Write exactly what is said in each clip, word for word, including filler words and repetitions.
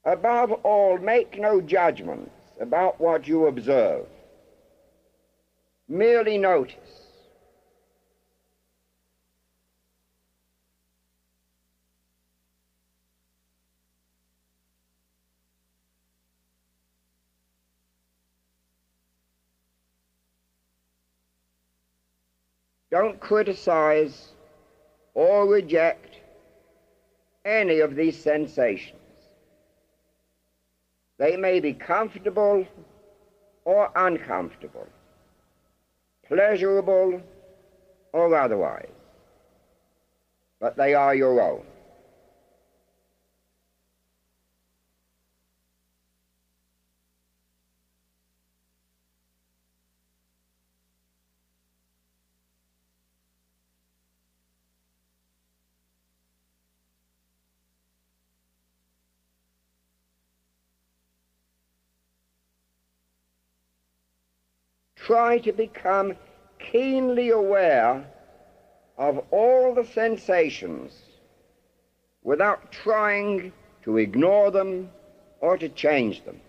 Above all, make no judgments about what you observe. Merely notice. Don't criticize or reject any of these sensations. They may be comfortable or uncomfortable, pleasurable or otherwise, but they are your own. Try to become keenly aware of all the sensations without trying to ignore them or to change them.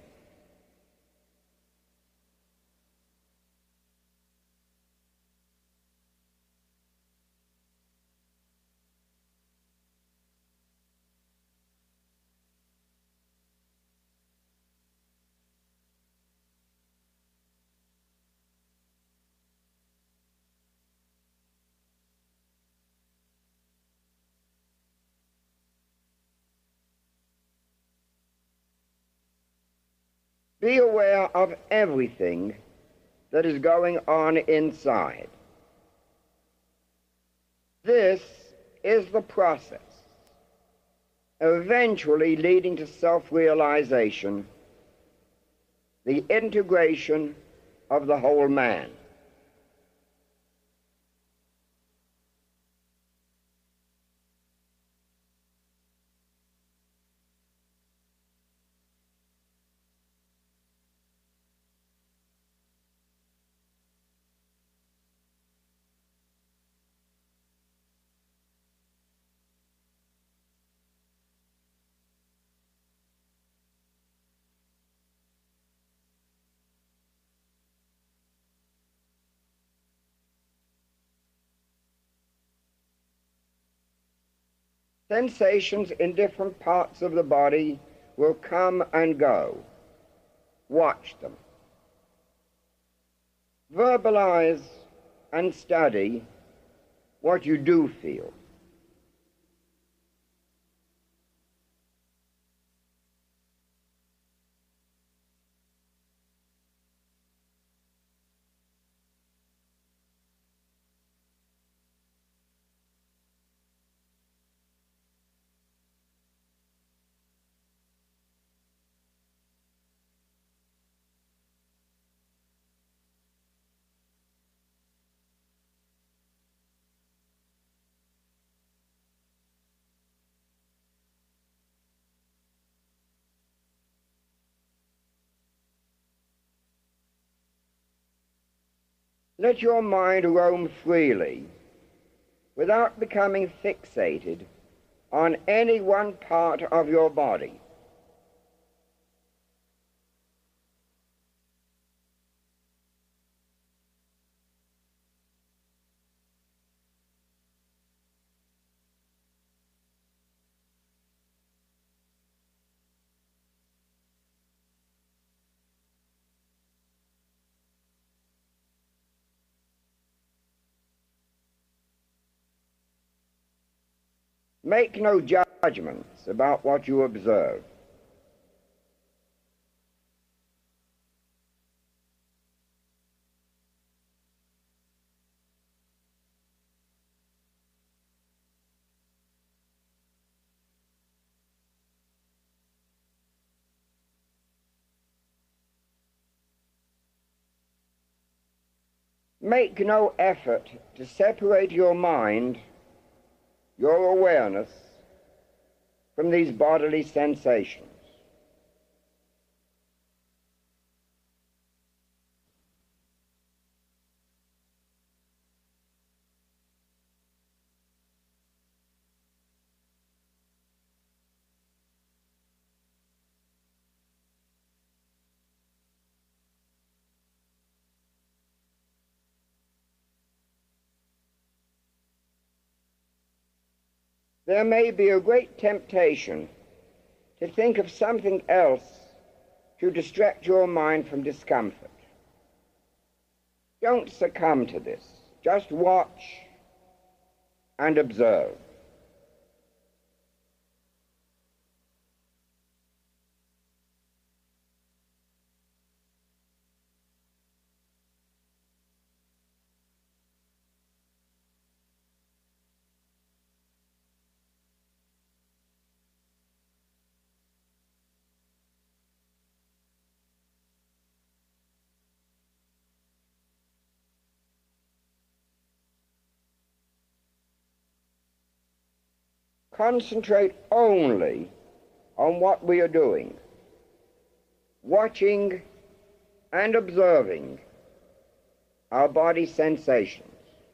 Be aware of everything that is going on inside. This is the process, eventually leading to self-realization, the integration of the whole man. Sensations in different parts of the body will come and go. Watch them. Verbalize and study what you do feel. Let your mind roam freely without becoming fixated on any one part of your body. Make no judgments about what you observe. Make no effort to separate your mind, your awareness, from these bodily sensations. there may be a great temptation to think of something else to distract your mind from discomfort. Don't succumb to this. Just watch and observe. Concentrate only on what we are doing, watching and observing our body sensations.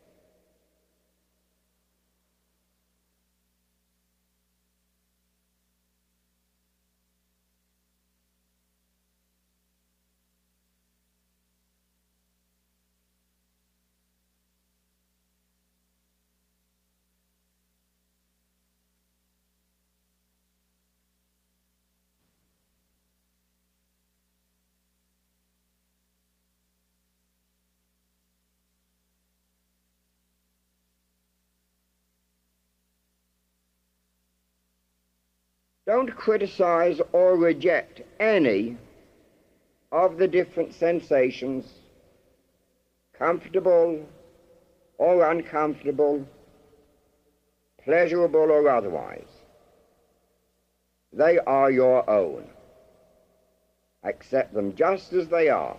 Don't criticize or reject any of the different sensations, comfortable or uncomfortable, pleasurable or otherwise. They are your own. Accept them just as they are.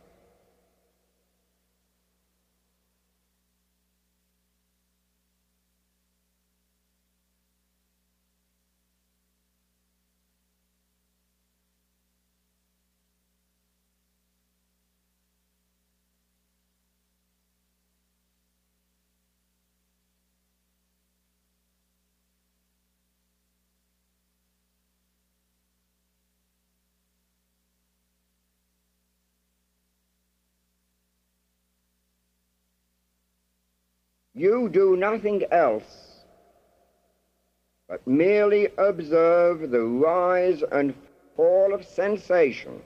You do nothing else but merely observe the rise and fall of sensation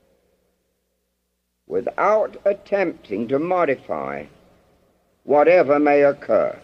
without attempting to modify whatever may occur.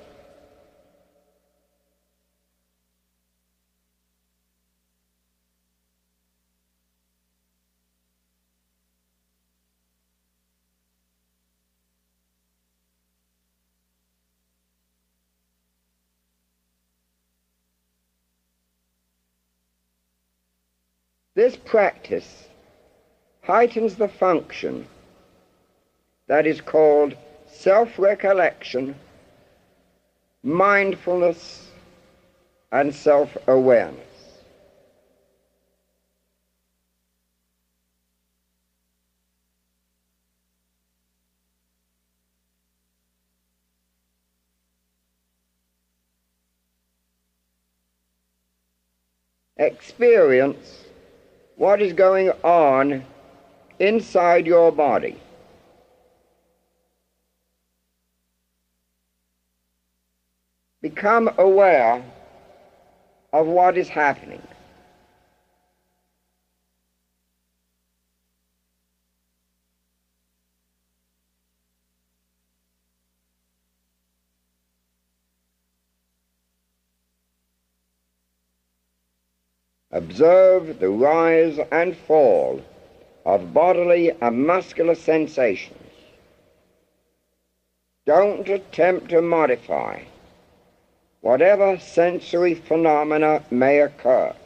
This practice heightens the function that is called self-recollection, mindfulness, and self-awareness. Experience what is going on inside your body. Become aware of what is happening. Observe the rise and fall of bodily and muscular sensations. Don't attempt to modify whatever sensory phenomena may occur.